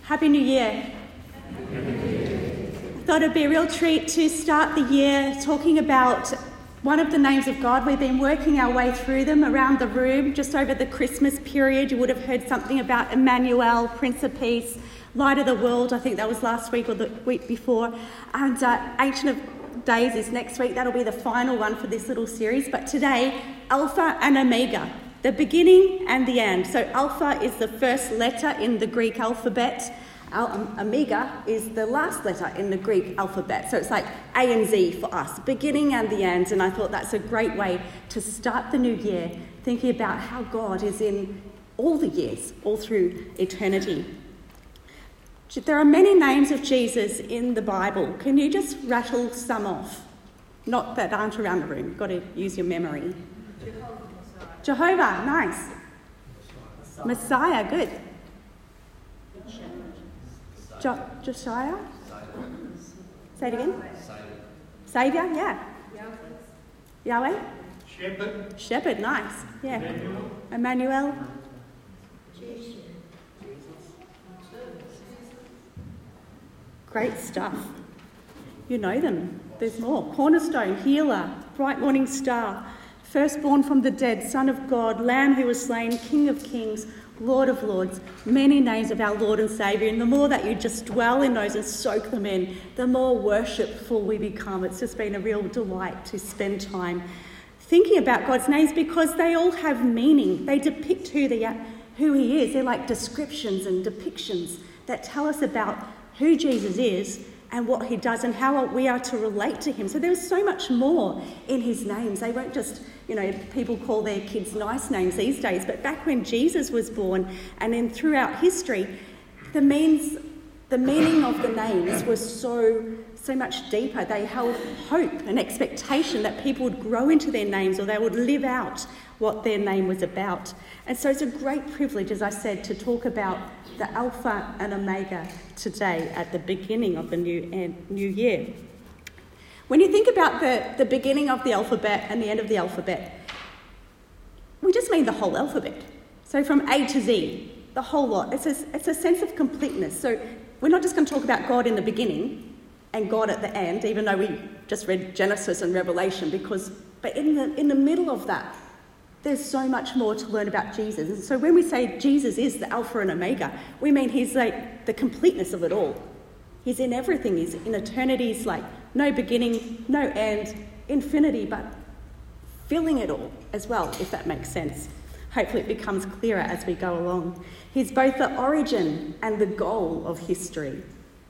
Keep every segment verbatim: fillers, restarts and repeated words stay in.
Happy New Year. I thought it'd be a real treat to start the year talking about one of the names of God. We've been working our way through them around the room. Just over the Christmas period, you would have heard something about Emmanuel, Prince of Peace, Light of the World. I think that was last week or the week before. And uh, Ancient of Days is next week. That'll be the final one for this little series. But today, Alpha and Omega, the beginning and the end. So Alpha is the first letter in the Greek alphabet. Um, Omega is the last letter in the Greek alphabet. So it's like A and Z for us, beginning and the end. And I thought that's a great way to start the new year, thinking about how God is in all the years, all through eternity. There are many names of Jesus in the Bible. Can you just rattle some off? Not that aren't around the room. You've got to use your memory. Jehovah, nice. Messiah, Messiah good. Jo- Josiah? Say it again. Saviour, yeah. Yahweh? Shepherd. Shepherd, nice. Yeah. Emmanuel. Great stuff. You know them. There's more. Cornerstone, healer, bright morning star, firstborn from the dead, Son of God, Lamb who was slain, King of kings, Lord of lords, many names of our Lord and Saviour. And the more that you just dwell in those and soak them in, the more worshipful we become. It's just been a real delight to spend time thinking about God's names because they all have meaning. They depict who, they are, who he is. They're like descriptions and depictions that tell us about who Jesus is and what he does and how we are to relate to him. So there's so much more in his names. They won't just, you know, people call their kids nice names these days, but back when Jesus was born and then throughout history, the means, the meaning of the names was so, so much deeper. They held hope and expectation that people would grow into their names or they would live out what their name was about. And so it's a great privilege, as I said, to talk about the Alpha and Omega today at the beginning of the new, end, new year. When you think about the, the beginning of the alphabet and the end of the alphabet, we just mean the whole alphabet. So from A to Z, the whole lot. It's a, it's a sense of completeness. So we're not just going to talk about God in the beginning and God at the end, even though we just read Genesis and Revelation, because but in the in the middle of that, there's so much more to learn about Jesus. And so when we say Jesus is the Alpha and Omega, we mean he's like the completeness of it all. He's in everything. He's in eternity. He's like no beginning, no end, infinity, but filling it all as well, if that makes sense. Hopefully it becomes clearer as we go along. He's both the origin and the goal of history.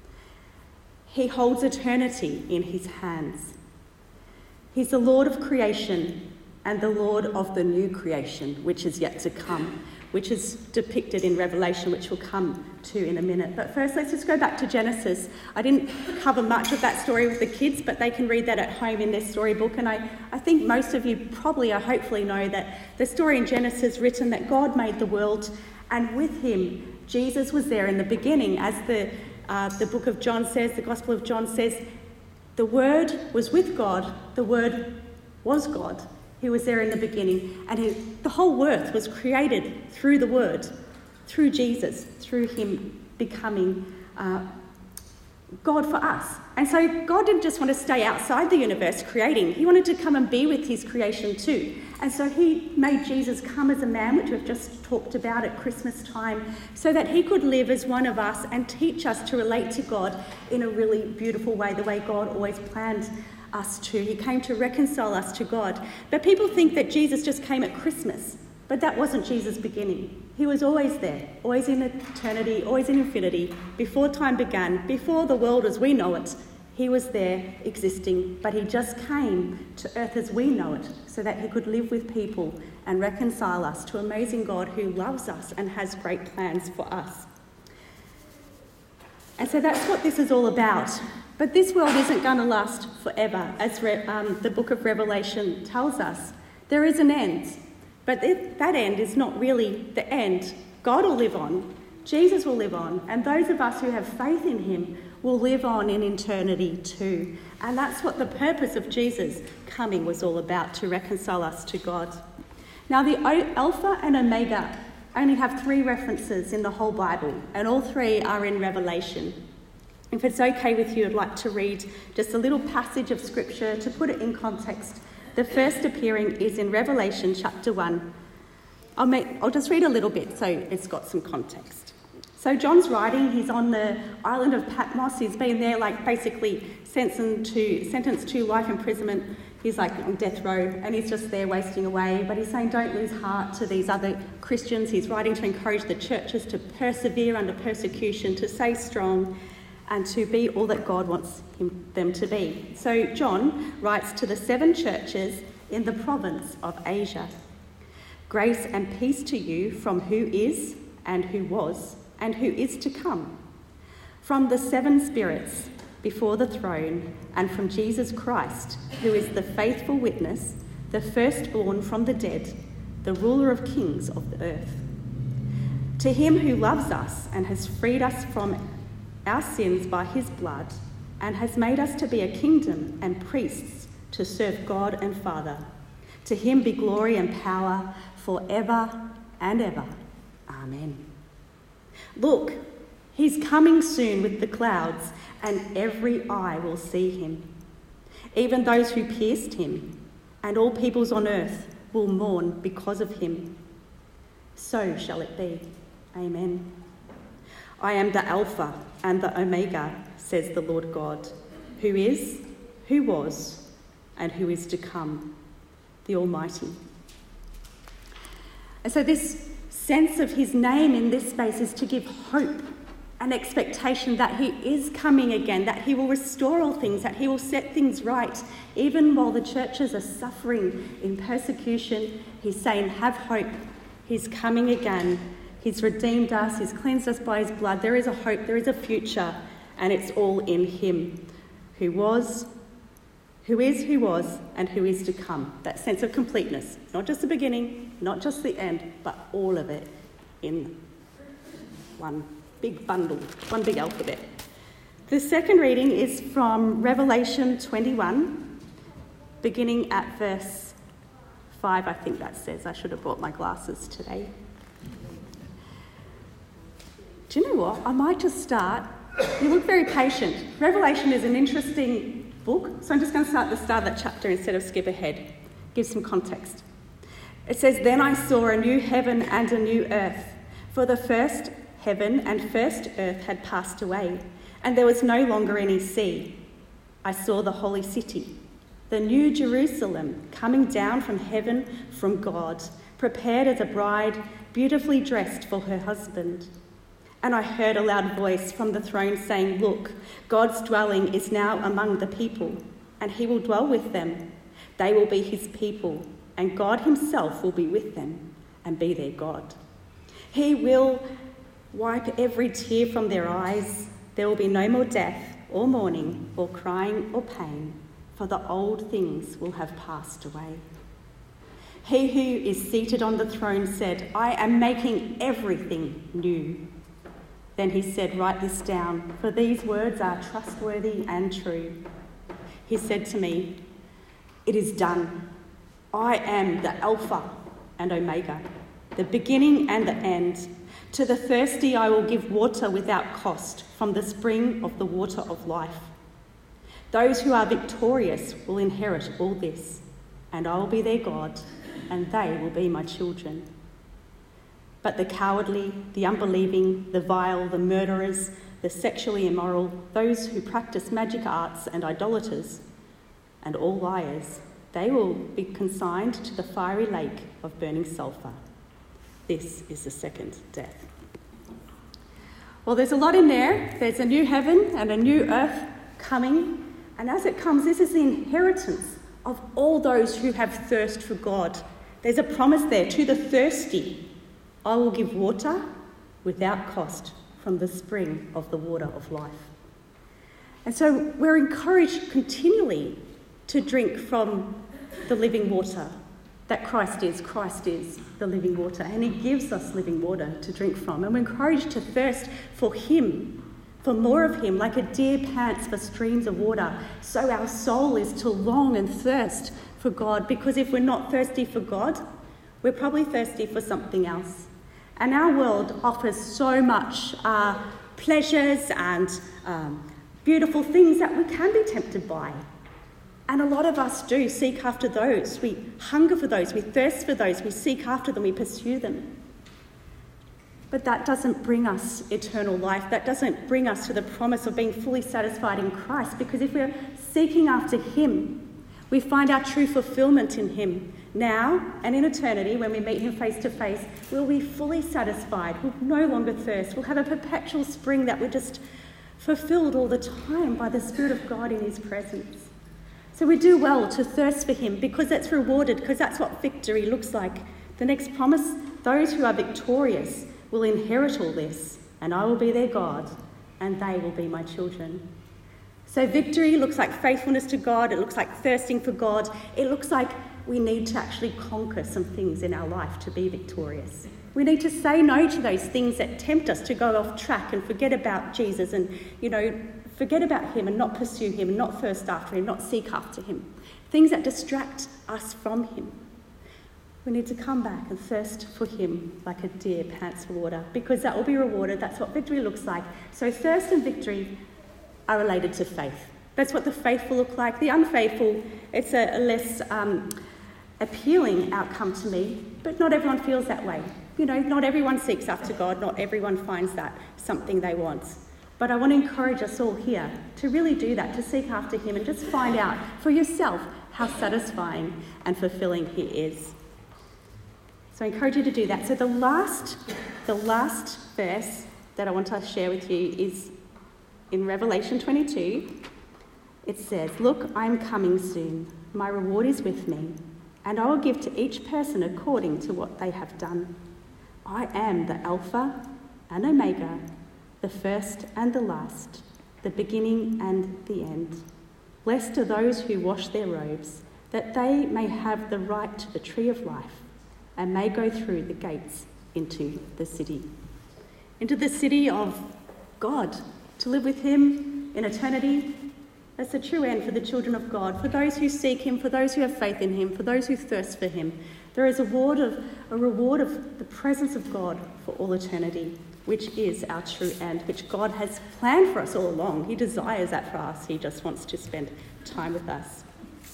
He holds eternity in his hands. He's the Lord of creation and the Lord of the new creation, which is yet to come, which is depicted in Revelation, which we'll come to in a minute. But first, let's just go back to Genesis. I didn't cover much of that story with the kids, but they can read that at home in their storybook. And I, I think most of you probably or hopefully know that the story in Genesis written that God made the world, and with him, Jesus was there in the beginning. As the, uh, the book of John says, the Gospel of John says, the Word was with God, the Word was God. He was there in the beginning, and he, the whole earth was created through the Word, through Jesus, through him becoming uh, God for us. And so God didn't just want to stay outside the universe creating. He wanted to come and be with his creation too. And so he made Jesus come as a man, which we've just talked about at Christmas time, so that he could live as one of us and teach us to relate to God in a really beautiful way, the way God always planned us to. He came to reconcile us to God. But people think that Jesus just came at Christmas, but that wasn't Jesus' beginning. He was always there, always in eternity, always in infinity. Before time began, before the world as we know it, he was there existing, but he just came to earth as we know it so that he could live with people and reconcile us to an amazing God who loves us and has great plans for us. And so that's what this is all about. But this world isn't going to last forever, as Re- um, the book of Revelation tells us. There is an end, but th- that end is not really the end. God will live on, Jesus will live on, and those of us who have faith in him will live on in eternity too. And that's what the purpose of Jesus coming was all about, to reconcile us to God. Now, the o- Alpha and Omega only have three references in the whole Bible, and all three are in Revelation. If it's okay with you, I'd like to read just a little passage of scripture to put it in context. The first appearing is in Revelation chapter one. I'll, make, I'll just read a little bit so it's got some context. So John's writing, he's on the island of Patmos. He's been there like basically sentenced to, sentenced to life imprisonment. He's like on death row and he's just there wasting away. But he's saying don't lose heart to these other Christians. He's writing to encourage the churches to persevere under persecution, to stay strong and to be all that God wants him, them to be. So John writes to the seven churches in the province of Asia. Grace and peace to you from who is and who was and who is to come, from the seven spirits before the throne, and from Jesus Christ, who is the faithful witness, the firstborn from the dead, the ruler of kings of the earth. To him who loves us and has freed us from our sins by his blood, and has made us to be a kingdom and priests to serve God and Father. To him be glory and power forever and ever. Amen. Look, he's coming soon with the clouds, and every eye will see him, even those who pierced him, and all peoples on earth will mourn because of him. So shall it be. Amen. I am the Alpha and the Omega, says the Lord God, who is, who was, and who is to come, the Almighty. And so this sense of his name in this space is to give hope and expectation that he is coming again, that he will restore all things, that he will set things right. Even while the churches are suffering in persecution, he's saying, have hope. He's coming again. He's redeemed us. He's cleansed us by his blood. There is a hope. There is a future. And it's all in him, who was, who is, who was, and who is to come. That sense of completeness. Not just the beginning, not just the end, but all of it in one big bundle, one big alphabet. The second reading is from Revelation twenty-one, beginning at verse five, I think that says. I should have brought my glasses today. Do you know what? I might just start. You look very patient. Revelation is an interesting book, so I'm just going to start at the start of that chapter instead of skip ahead. Give some context. It says, Then I saw a new heaven and a new earth, for the first heaven and first earth had passed away, and there was no longer any sea. I saw the holy city, the new Jerusalem, coming down from heaven from God, prepared as a bride, beautifully dressed for her husband. And I heard a loud voice from the throne saying, Look, God's dwelling is now among the people, and he will dwell with them. They will be his people, and God himself will be with them and be their God. He will wipe every tear from their eyes. There will be no more death or mourning or crying or pain, for the old things will have passed away. He who is seated on the throne said, I am making everything new. Then he said, Write this down, for these words are trustworthy and true. He said to me, It is done. I am the Alpha and Omega, the beginning and the end. To the thirsty I will give water without cost from the spring of the water of life. Those who are victorious will inherit all this, and I will be their God, and they will be my children. But the cowardly, the unbelieving, the vile, the murderers, the sexually immoral, those who practice magic arts and idolaters, and all liars, they will be consigned to the fiery lake of burning sulphur. This is the second death. Well, there's a lot in there. There's a new heaven and a new earth coming. And as it comes, this is the inheritance of all those who have thirst for God. There's a promise there to the thirsty. I will give water without cost from the spring of the water of life. And so we're encouraged continually to drink from the living water that Christ is. Christ is the living water, and he gives us living water to drink from. And we're encouraged to thirst for him, for more of him, like a deer pants for streams of water. So our soul is to long and thirst for God, because if we're not thirsty for God, we're probably thirsty for something else. And our world offers so much uh, pleasures and um, beautiful things that we can be tempted by. And a lot of us do seek after those. We hunger for those, we thirst for those, we seek after them, we pursue them. But that doesn't bring us eternal life. That doesn't bring us to the promise of being fully satisfied in Christ. Because if we're seeking after him, we find our true fulfillment in him. Now and in eternity, when we meet him face to face, we'll be fully satisfied. We'll no longer thirst. We'll have a perpetual spring that we're just fulfilled all the time by the Spirit of God in his presence. So we do well to thirst for him because that's rewarded, because that's what victory looks like. The next promise, those who are victorious will inherit all this, and I will be their God, and they will be my children. So victory looks like faithfulness to God. It looks like thirsting for God. It looks like we need to actually conquer some things in our life to be victorious. We need to say no to those things that tempt us to go off track and forget about Jesus and, you know, forget about him and not pursue him and not thirst after him, not seek after him. Things that distract us from him. We need to come back and thirst for him like a deer pants for water, because that will be rewarded. That's what victory looks like. So thirst and victory are related to faith. That's what the faithful look like. The unfaithful, it's a, a less um, appealing outcome to me, but not everyone feels that way. You know, not everyone seeks after God. Not everyone finds that something they want. But I want to encourage us all here to really do that, to seek after him and just find out for yourself how satisfying and fulfilling he is. So I encourage you to do that. So the last, the last verse that I want to share with you is in Revelation twenty-two. It says, "Look, I am coming soon. My reward is with me, and I will give to each person according to what they have done. I am the Alpha and Omega, the first and the last, the beginning and the end. Blessed are those who wash their robes, that they may have the right to the tree of life, and may go through the gates into the city." Into the city of God, to live with him in eternity. That's the true end for the children of God, for those who seek him, for those who have faith in him, for those who thirst for him. There is a reward of, a reward of the presence of God for all eternity, which is our true end, which God has planned for us all along. He desires that for us. He just wants to spend time with us.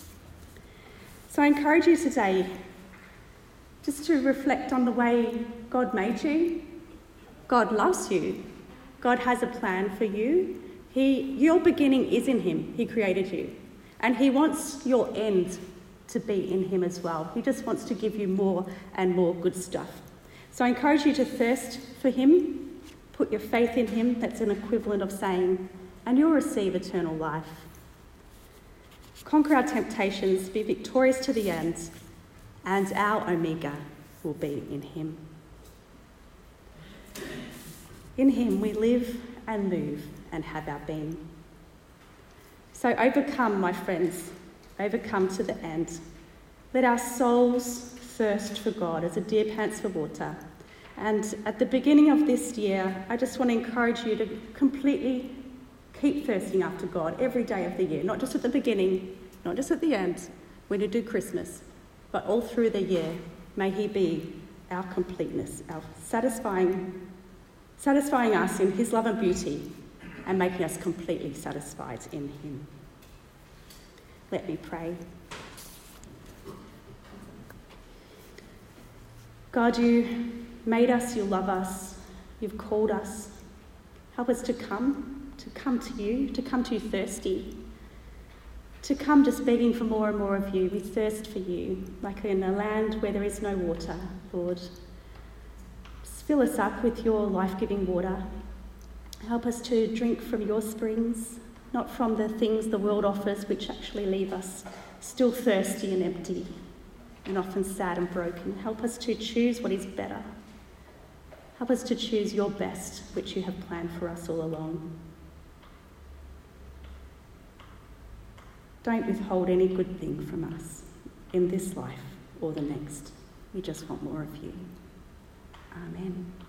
So I encourage you today just to reflect on the way God made you. God loves you. God has a plan for you. He, your beginning is in him. He created you. And he wants your end to be in him as well. He just wants to give you more and more good stuff. So I encourage you to thirst for him. Put your faith in him. That's an equivalent of saying, and you'll receive eternal life. Conquer our temptations, be victorious to the end, and our Omega will be in him. In him we live and move and have our being. So overcome, my friends, overcome to the end. Let our souls thirst for God as a deer pants for water. And at the beginning of this year, I just want to encourage you to completely keep thirsting after God every day of the year, not just at the beginning, not just at the end, when you do Christmas, but all through the year. May he be our completeness, our satisfying, satisfying us in his love and beauty, and making us completely satisfied in him. Let me pray. God, you made us, you love us, you've called us. Help us to come, to come to you, to come to you thirsty, to come just begging for more and more of you. We thirst for you, like in a land where there is no water, Lord. Just fill us up with your life-giving water. Help us to drink from your springs, not from the things the world offers, which actually leave us still thirsty and empty and often sad and broken. Help us to choose what is better. Help us to choose your best, which you have planned for us all along. Don't withhold any good thing from us in this life or the next. We just want more of you. Amen.